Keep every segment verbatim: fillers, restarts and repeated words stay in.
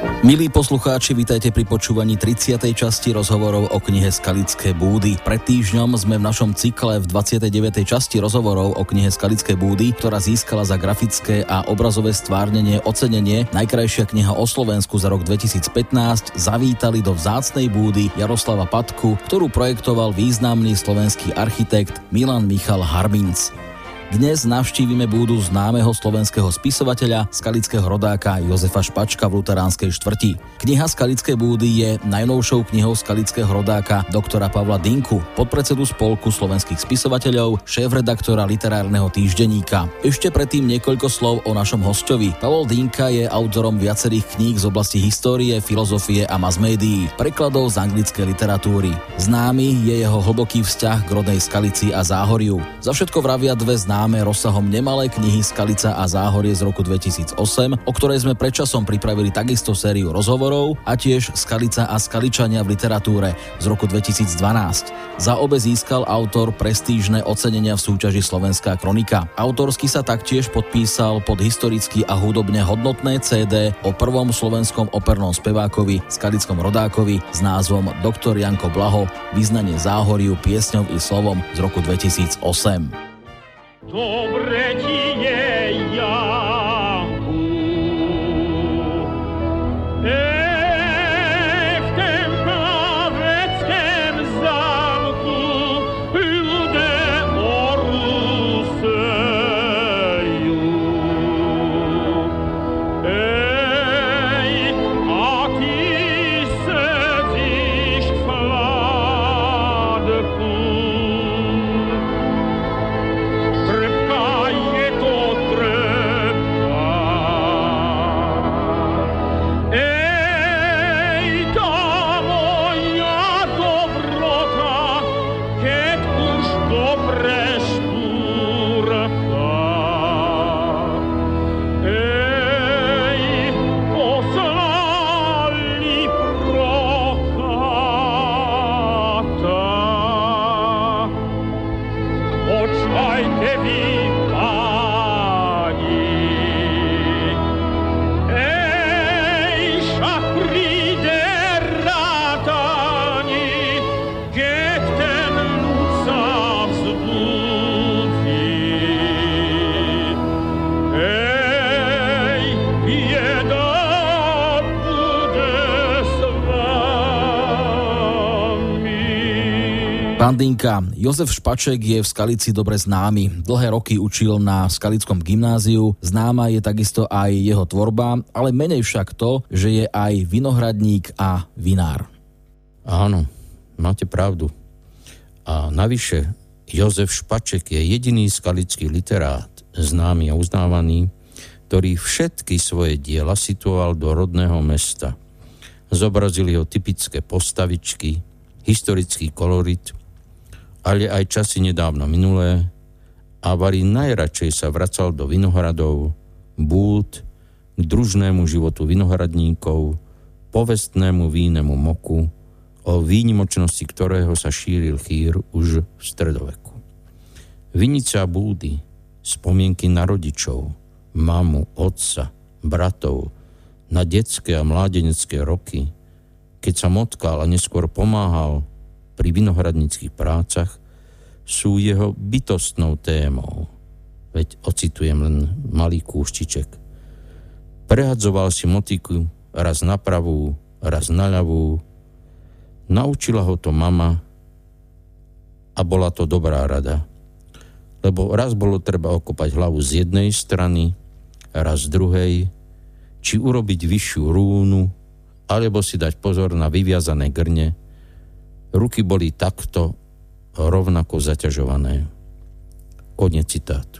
Milí poslucháči, vítajte pri počúvaní tridsiatej časti rozhovorov o knihe Skalické búdy. Pred týždňom sme v našom cykle v dvadsiatej deviatej časti rozhovorov o knihe Skalické búdy, ktorá získala za grafické a obrazové stvárnenie ocenenie Najkrajšia kniha o Slovensku za rok dvetisícpätnásť, zavítali do vzácnej búdy Jaroslava Patku, ktorú projektoval významný slovenský architekt Milan Michal Harbinc. Dnes navštívime búdu známeho slovenského spisovateľa, skalického rodáka Jozefa Špačka v luteránskej štvrti. Kniha Skalické búdy je najnovšou knihou skalického rodáka doktora Pavla Dinku, podpredsedu Spolku slovenských spisovateľov, šéfredaktora literárneho týždenníka. Ešte predtým niekoľko slov o našom hosťovi. Pavol Dinka je autorom viacerých kníh z oblasti histórie, filozofie a masmédií, prekladov z anglickej literatúry. Známy je jeho hlboký vzťah k rodnej Skalici a Záhoriu. Za všetko vravia dve známe rozsahom nemalé knihy Skalica a Záhorie z roku dvetisícosem, o ktorej sme predčasom pripravili takisto sériu rozhovorov, a tiež Skalica a Skaličania v literatúre z roku dvetisícdvanásť. Za obe získal autor prestížne ocenenia v súťaži Slovenská kronika. Autorsky sa taktiež podpísal pod historicky a hudobne hodnotné cé dé o prvom slovenskom opernom spevákovi, skalickom rodákovi s názvom Doktor Janko Blaho, Vyznanie Záhoriu piesňou i slovom z roku dvetisícosem. Dobre ti je, Janku, ej, v tém plaveckém zámku ľudé orusejú. Ej, a ty sedíš v chládku. Pán Dinka, Jozef Špaček je v Skalici dobre známy. Dlhé roky učil na Skalickom gymnáziu, známa je takisto aj jeho tvorba, ale menej však to, že je aj vinohradník a vinár. Áno, máte pravdu. A navyše, Jozef Špaček je jediný skalický literát, známy a uznávaný, ktorý všetky svoje diela situoval do rodného mesta. Zobrazil jeho typické postavičky, historický kolorit, ale aj časy nedávno minulé, a vari najradšej sa vracal do vinohradov, búd, k družnému životu vinohradníkov, povestnému vínnemu moku, o výnimočnosti ktorého sa šíril chýr už v stredoveku. Vinice a búdy, spomienky na rodičov, mamu, otca, bratov, na detské a mládenecké roky, keď sa motkal a neskôr pomáhal pri vinohradníckych prácach, sú jeho bytostnou témou. Veď ocitujem len malý kúštiček. Prehadzoval si motiku raz na pravú, raz na ľavú. Naučila ho to mama a bola to dobrá rada. Lebo raz bolo treba okopať hlavu z jednej strany, raz z druhej, či urobiť vyššiu rúnu, alebo si dať pozor na vyviazané grne. Ruky boli takto rovnako zaťažované. Koniec citátu.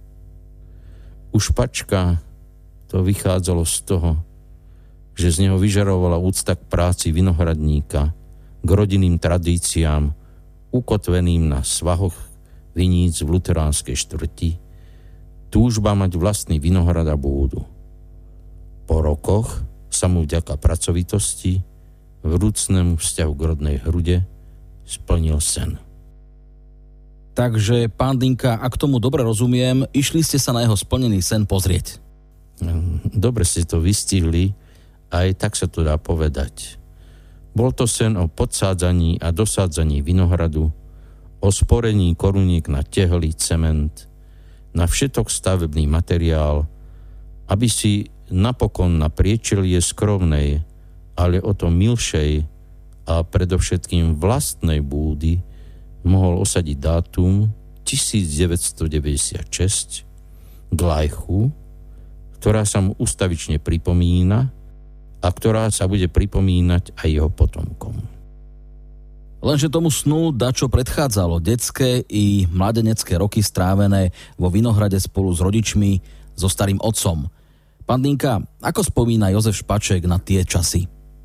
U Špačka to vychádzalo z toho, že z neho vyžarovala úcta k práci vinohradníka, k rodinným tradíciám, ukotveným na svahoch viníc v luteránskej štvrti, túžba mať vlastný vinohrad a búdu. Po rokoch sa mu vďaka pracovitosti, vrúcnemu vzťahu k rodnej hrude splnil sen. Takže, pán Dinka, ak tomu dobre rozumiem, išli ste sa na jeho splnený sen pozrieť. Dobre ste to vystihli Aj tak sa to dá povedať. Bol to sen o podsádzaní a dosádzaní vinohradu, o sporení koruniek na tehly, cement, na všetok stavebný materiál, aby si napokon na priečelie skromnej, ale o to milšej a predovšetkým vlastnej búdy mohol osadiť dátum tisícdeväťstodeväťdesiatšesť, glajchu, ktorá sa mu ustavične pripomína a ktorá sa bude pripomínať aj jeho potomkom. Lenže tomu snu dačo predchádzalo, detské i mladenecké roky strávené vo Vinohrade spolu s rodičmi, so starým otcom. Pán Dinka, ako spomína Jozef Špaček na tie časy?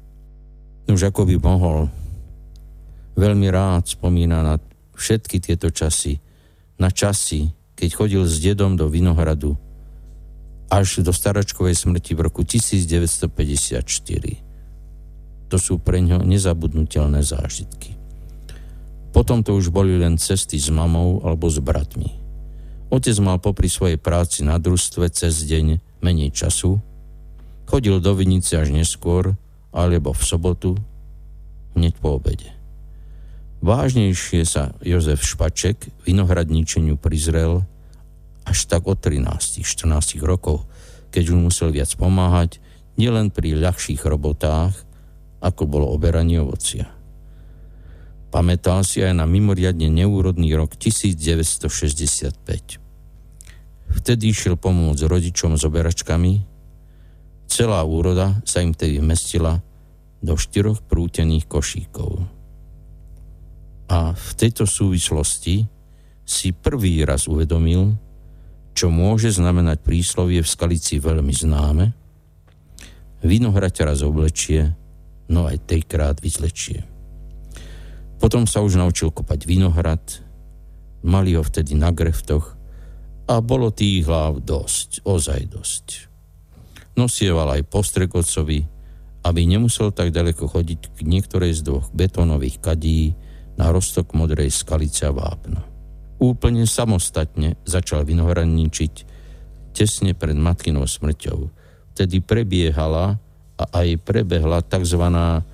Už ako by mohol. Veľmi rád spomína na všetky tieto časy. Na časy, keď chodil s dedom do Vinohradu až do staračkovej smrti v roku tisícdeväťstopäťdesiatštyri. To sú pre ňo nezabudnutelné zážitky. Potom to už boli len cesty s mamou alebo s bratmi. Otec mal popri svojej práci na družstve cez deň menej času, chodil do Vinice až neskôr, alebo v sobotu, hneď po obede. Vážnejšie sa Jozef Špaček vinohradníčeniu prizrel až tak od trinásť štrnásť rokov, keď už musel viac pomáhať, nielen pri ľahších robotách, ako bolo oberanie ovocia. Pamätal si aj na mimoriadne neúrodný rok tisícdeväťstošesťdesiatpäť. Vtedy išiel pomôcť rodičom s oberačkami. Celá úroda sa im tedy vmestila do štyroch prútených košíkov. A v tejto súvislosti si prvý raz uvedomil, čo môže znamenať príslovie v Skalici veľmi známe. Vinohrad ťa raz oblečie, no aj trikrát vyzlečie. Potom sa už naučil kopať vinohrad, mali ho vtedy na greftoch a bolo tých hlav dosť, ozaj dosť. Nosieval aj postrek otcovi, aby nemusel tak ďaleko chodiť k niektorej z dvoch betónových kadí na roztok modrej skalice a vápna. Úplne samostatne začal vinohradníčiť tesne pred matkinou smrťou. Vtedy prebiehala a aj prebehla tzv.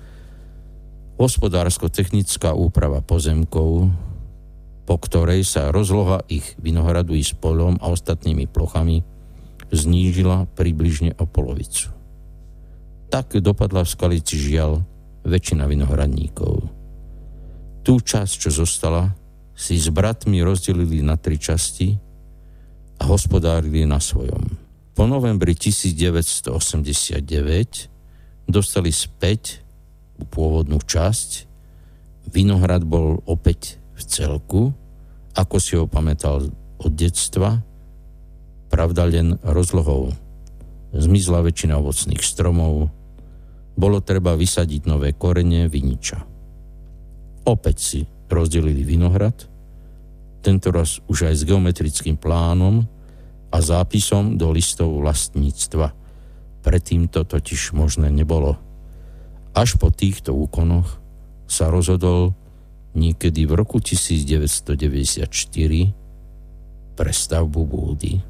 Hospodársko-technická úprava pozemkov, po ktorej sa rozloha ich vinohradu i s polom a ostatnými plochami znížila približne o polovicu. Tak dopadla v Skalici žiaľ väčšina vinohradníkov. Tú časť, čo zostala, si s bratmi rozdelili na tri časti a hospodárili na svojom. Po novembri tisícdeväťstoosemdesiatdeväť dostali späť pôvodnú časť. Vinohrad bol opäť v celku, ako si ho pamätal od detstva, pravda len rozlohou. Zmizla väčšina ovocných stromov, bolo treba vysadiť nové korene viniča. Opäť si rozdelili vinohrad, tentoraz už aj s geometrickým plánom a zápisom do listov vlastníctva. Predtým to totiž možné nebolo. Až po týchto úkonoch sa rozhodol niekedy v roku tisícdeväťstodeväťdesiatštyri pre stavbu búdy.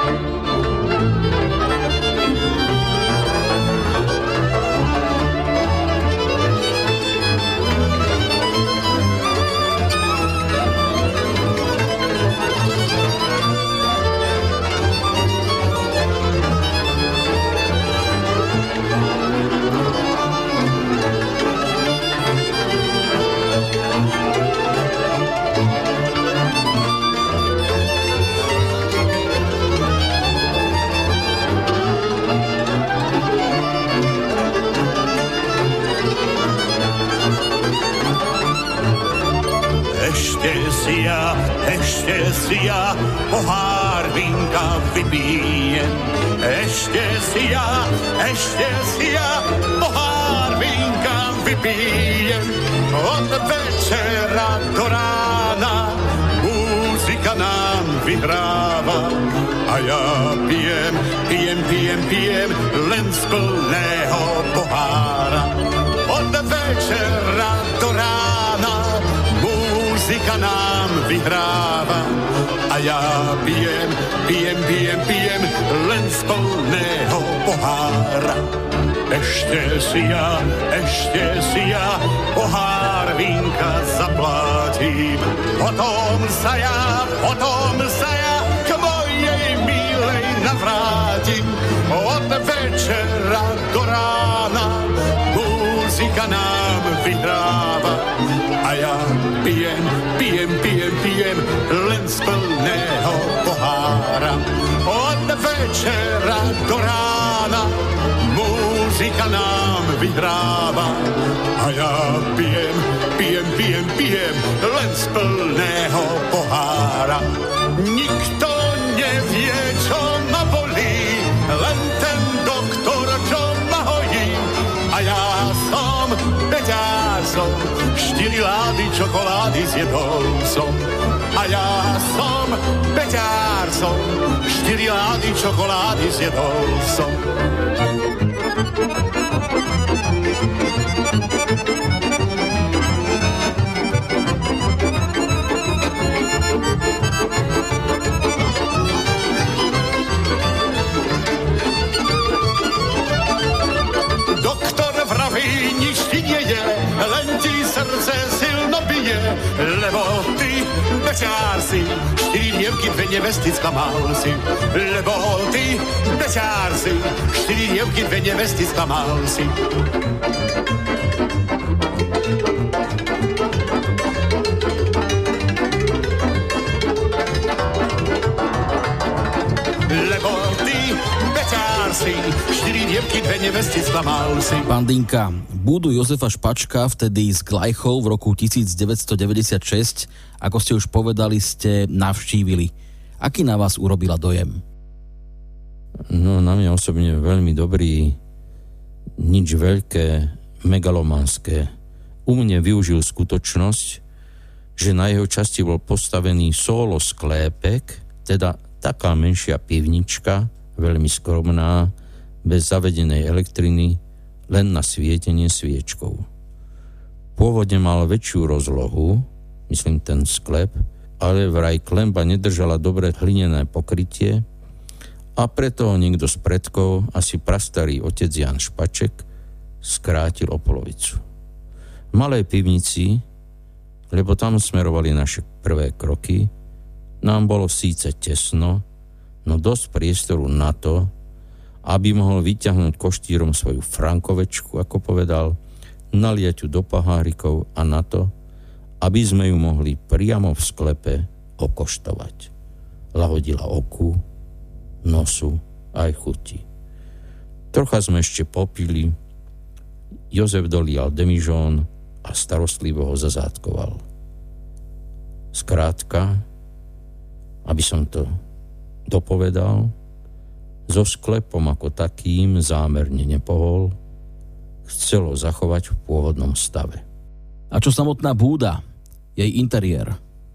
Ešte si ja pohár vínka vypijem. Ešte si ja, ešte si ja pohár vínka vypijem. Od večera do rána muzika nám vyhráva a ja pijem, pijem, pijem, pijem len z plného pohára. Od večera do rána muzika nám vyhráva a ja pijem, pijem, pijem, pijem len z plného pohára. ešte si ja, ešte si ja pohár vínka zaplatím. Potom sa ja, potom sa ja k mojej milej navrátim. Od večera do rána muzika nám vyhráva a ja pijem, pijem, pijem, pijem len z plného pohára. Od večera do rána muzika nám vyhráva a ja pijem, pijem, pijem, pijem len z plného pohára. Nikto nevie, čo ma bolí, len ten doktor, čo ma hojí. A ja som beďázom, štyri lády čokolády zjedol som. A ja som beďázom, štyri lády čokolády zjedol som. Nič ti nie je, len ti srdce silno bije, lebo ty beťár si, štyri dievky, dve nevesty sklamal si. Lebo ty beťár si, štyri dievky, dve nevesty sklamal si. Lebo ty beťár si, štyri dievky, dve nevesty sklamal si. Pán Dinka, búdu Jozefa Špačka vtedy s Glajchou v roku devätnásťstodeväťdesiatšesť, ako ste už povedali, ste navštívili. Aký na vás urobila dojem? No, na mňa osobne veľmi dobrý, nič veľké, megalomanské. U mne využil skutočnosť, že na jeho časti bol postavený solo sklépek, teda taká menšia pivnička, veľmi skromná, bez zavedenej elektriny, len na svietenie sviečkou. Pôvodne mal väčšiu rozlohu, myslím ten sklep, ale vraj klemba nedržala dobre hlinené pokrytie a preto ho niekto z predkov, asi prastarý otec Jan Špaček, skrátil o polovicu. V malej pivnici, lebo tam smerovali naše prvé kroky, nám bolo síce tesno, no dosť priestoru na to, aby mohol vyťahnuť koštírom svoju frankovečku, ako povedal, naliať ju do pohárikov a na to, aby sme ju mohli priamo v sklepe okoštovať. Lahodila oku, nosu aj chuti. Trocha sme ešte popili, Jozef dolial demižón a starostlivo ho zazátkoval. Skrátka, aby som to dopovedal, so sklepom ako takým zámerne nepohol, chcelo zachovať v pôvodnom stave. A čo samotná búda, jej interiér?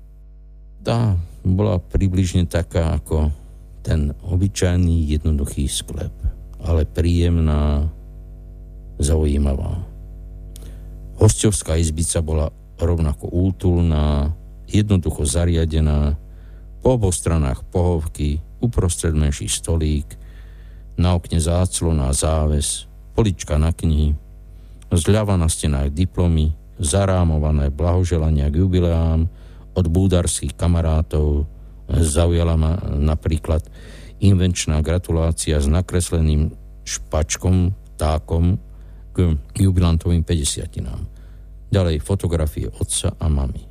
Tá bola približne taká ako ten obyčajný jednoduchý sklep, ale príjemná, zaujímavá. Hosťovská izbica bola rovnako útulná, jednoducho zariadená, po oboch stranách pohovky, uprostred menší stolík, na okne záclona a záves, polička na knihy, zľava na stenách diplomy, zarámované blahoželania k jubileám od búdarských kamarátov. Zaujala ma napríklad invenčná gratulácia s nakresleným špačkom, ptákom k jubilantovým päťdesiatinám. Ďalej fotografie otca a mamy.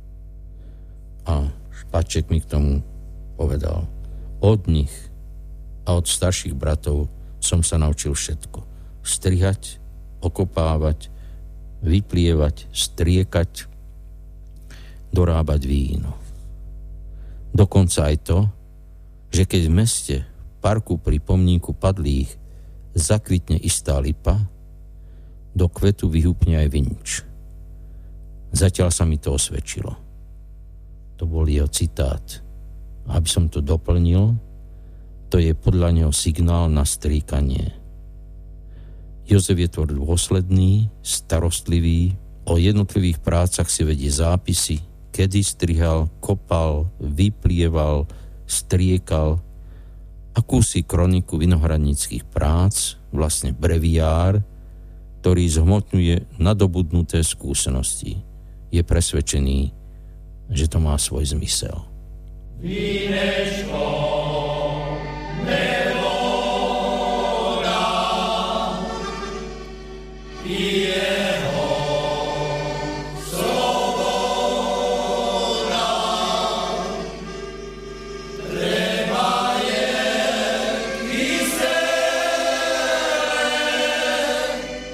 A Špaček mi k tomu povedal: od nich a od starších bratov som sa naučil všetko. Strihať, okopávať, vyplievať, striekať, dorábať víno. Dokonca aj to, že keď v meste, v parku pri pomníku padlých zakvitne istá lipa, do kvetu vyhúpne aj vinč. Zatiaľ sa mi to osvedčilo. To bol jeho citát. Aby som to doplnil, to je podľa neho signál na stríkanie. Jozef je tvor dôsledný, starostlivý, o jednotlivých prácach si vedie zápisy, kedy strihal, kopal, vyplieval, striekal a akúsi kroniku vinohradníckych prác, vlastne breviár, ktorý zhmotňuje nadobudnuté skúsenosti. Je presvedčený, že to má svoj zmysel. Vínečko, nevoda, jeho sloboda, treba je kyselé,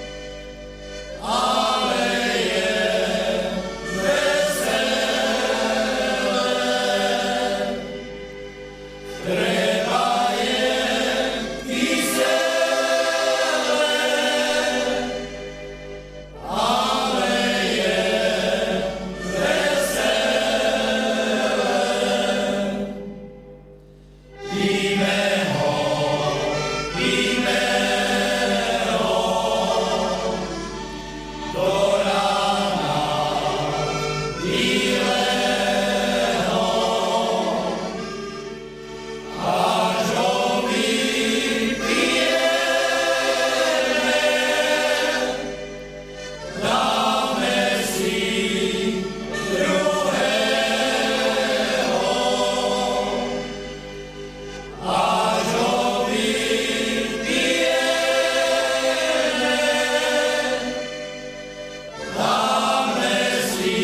ale je veselé. Treba je kyselé, ale je veselé. Píme ho, píme ho, do rána bílého, až ho vypijeme, dáme si druhého, až ho vypijeme, dáme si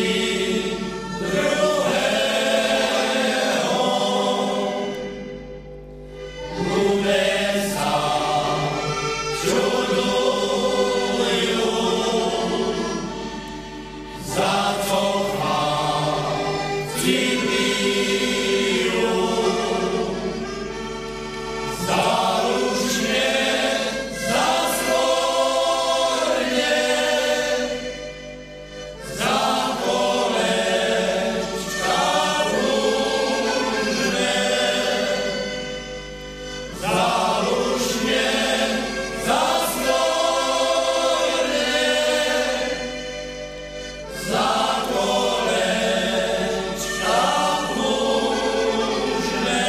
druhého. Ľudia sa čudujú, za co chlapci pijú, záručne, zásvorne, za kolečka rúžne, záručne, zásvorne, za kolečka rúžne.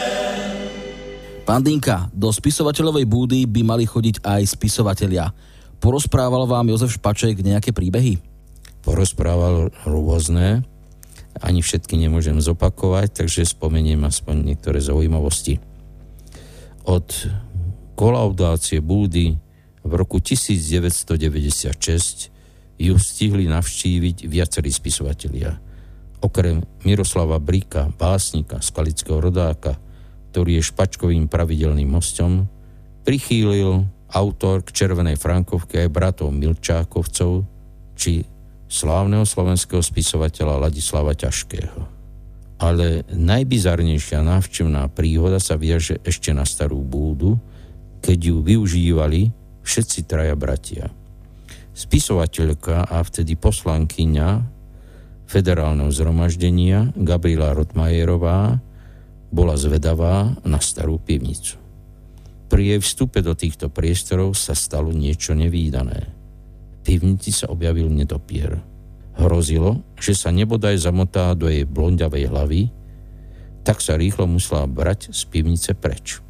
Pán Dynka, do spisovateľovej búdy by mali chodiť aj spisovatelia. Porozprával vám Jozef Špaček nejaké príbehy? Porozprával rôzne, ani všetky nemôžem zopakovať, takže spomeniem aspoň niektoré zaujímavosti. Od kolaudácie búdy v roku devätnásťstodeväťdesiatšesť ju stihli navštíviť viacerí spisovatelia. Okrem Miroslava Brika, básnika, skalického rodáka, ktorý je Špačkovým pravidelným hosťom, prichýlil autor k Červenej Frankovke aj bratov Milčákovcov či slávneho slovenského spisovateľa Ladislava Ťažkého. Ale najbizarnejšia návštevná príhoda sa viaže ešte na Starú búdu, keď ju využívali všetci traja bratia. Spisovateľka a vtedy poslankyňa Federálneho zhromaždenia Gabriela Rotmajerová bola zvedavá na Starú pivnicu. Pri jej vstupe do týchto priestorov sa stalo niečo nevídané. V pivnici sa objavil nedopier. Hrozilo, že sa nebodaj zamotá do jej blonďavej hlavy, tak sa rýchlo musela brať z pivnice preč.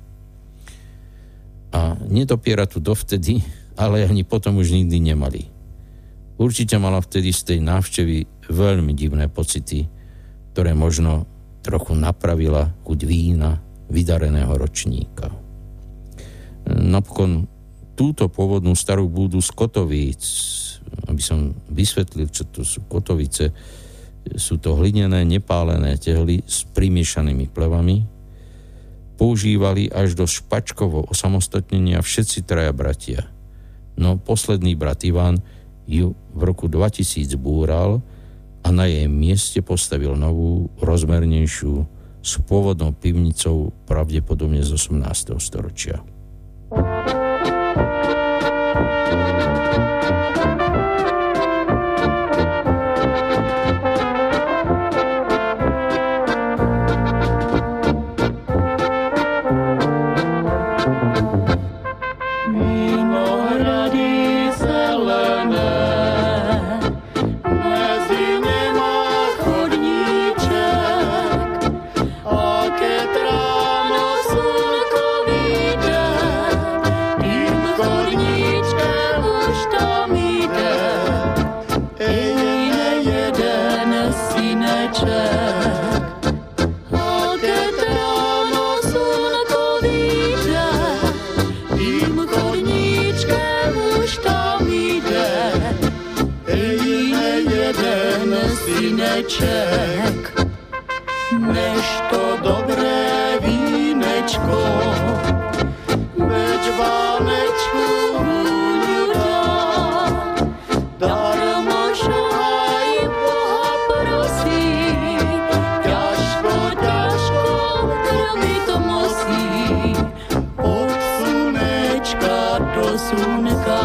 A nedopiera tu dovtedy, ale ani potom už nikdy nemali. Určite mala vtedy z tej návštevy veľmi divné pocity, ktoré možno trochu napravila chuť vína vydareného ročníka. Napokon túto pôvodnú Starú búdu z Kotovíc, aby som vysvetlil, čo to sú Kotovice, sú to hlinené, nepálené tehly s primiešanými plevami, používali až do Špačkovo osamostatnenia všetci traja bratia. No posledný brat Ivan ju v roku dvetisíc búral a na jej mieste postavil novú, rozmernejšiu, s pôvodnou pivnicou pravdepodobne z osemnásteho storočia. Slnko víneček, než to dobré vínečko, veď vánečku vůňu dá, darmo šahaj Boha prosí, ťažko, ťažko, robiť to musí, od slunečka do slunka.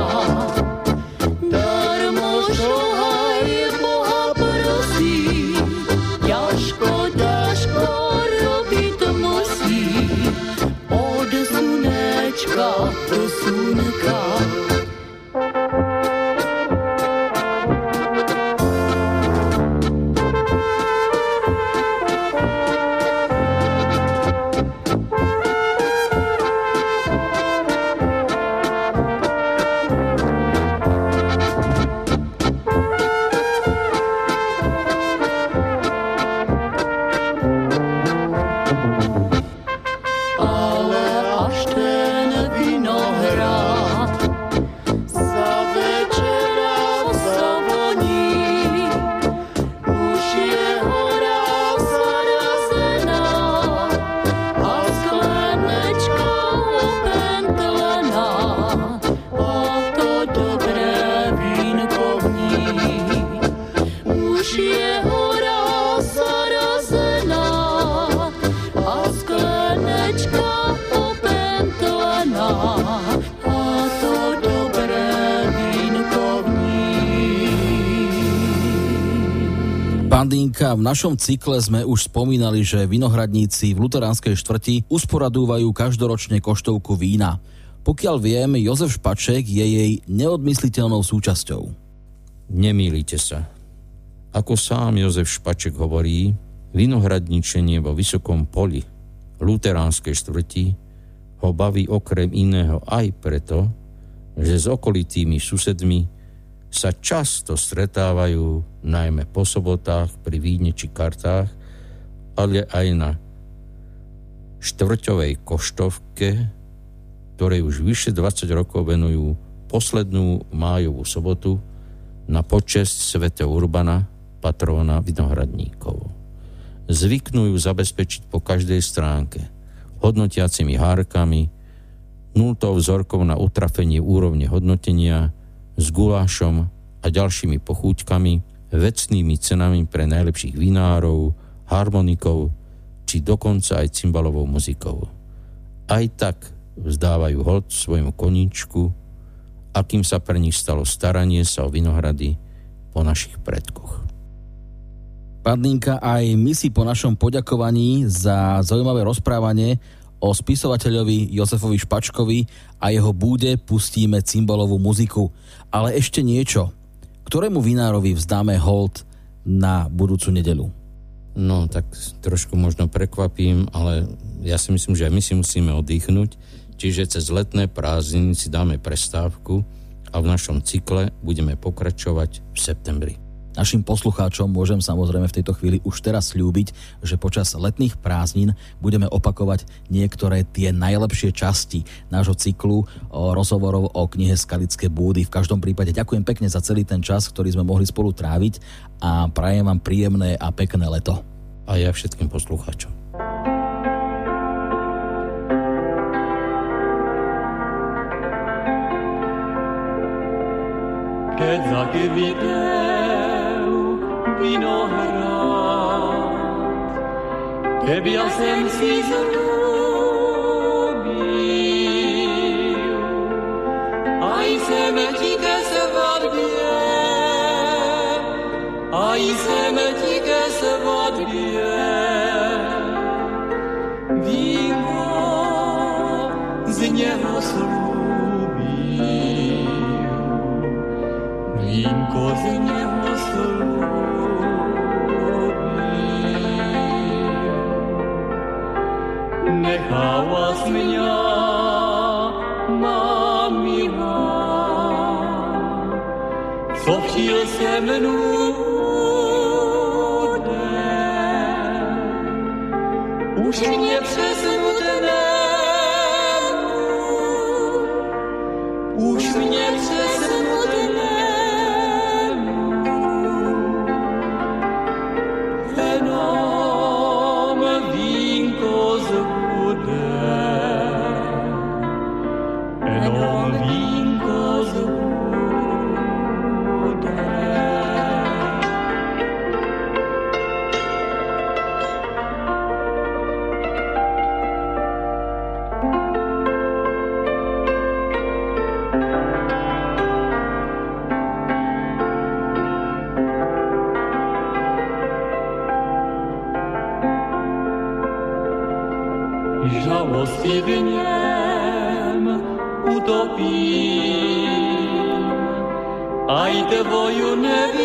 Do slunka. V našom cykle sme už spomínali, že vinohradníci v luteránskej štvrti usporadúvajú každoročne koštovku vína. Pokiaľ viem, Jozef Špaček je jej neodmysliteľnou súčasťou. Nemýlite sa. Ako sám Jozef Špaček hovorí, vinohradničenie vo Vysokom Poli luteránskej štvrti ho baví okrem iného aj preto, že s okolitými susedmi sa často stretávajú najmä po sobotách pri víne či kartách, ale aj na štvrťovej koštovke, ktorej už vyše dvadsať rokov venujú poslednú májovú sobotu na počesť svätého Urbana, patróna vinohradníkov. Zvyknú ju zabezpečiť po každej stránke hodnotiacimi hárkami, nultou vzorkou na utrafenie úrovne hodnotenia, s gulášom a ďalšími pochúťkami, vecnými cenami pre najlepších vinárov, harmonikov, či dokonca aj cymbalovou muzikou. Aj tak vzdávajú hod svojmu koníčku, akým sa pre nich stalo staranie sa o vinohrady po našich predkoch. Padlinka, aj my si po našom poďakovaní za zaujímavé rozprávanie o spisovateľovi Jozefovi Špačkovi a jeho búde pustíme cymbalovú muziku. Ale ešte niečo. Ktorému vinárovi vzdáme hold na budúcu nedeľu? No, tak trošku možno prekvapím, ale ja si myslím, že aj my si musíme oddychnúť. Čiže cez letné prázdniny si dáme prestávku a v našom cykle budeme pokračovať v septembri. Našim poslucháčom môžem samozrejme v tejto chvíli už teraz sľúbiť, že počas letných prázdnin budeme opakovať niektoré tie najlepšie časti nášho cyklu rozhovorov o knihe Skalické búdy. V každom prípade ďakujem pekne za celý ten čas, ktorý sme mohli spolu tráviť a prajem vám príjemné a pekné leto. A ja všetkým poslucháčom. Keď zakvitne vinohrad, tebe ja sem si zalúbil, aj sem ti ke svadbie, aj sem ti ke svadbie, vínko z neho slúbil, vínko z neho slúbil. Nechała mnie mamila, co chwil se mnude, už nie przesmutnemu, už nie przesmutnemu, miłości w niem utopim, a i twoju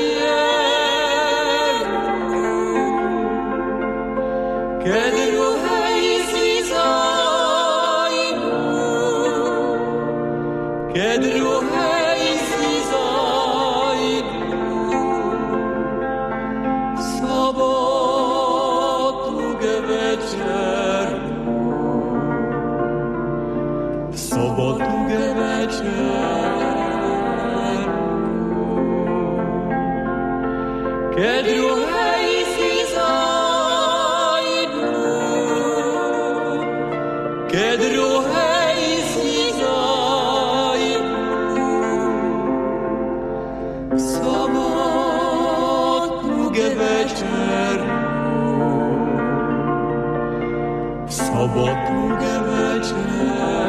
nevieru, kiedy ruhej si zajdu, kiedy ruhej si zajdu, sobotu ge večeru, sobotu ge večeru, keď ruhej si zajdu, keď ruhej si zajdu, sobotu ge večeru, sobotu ge večeru.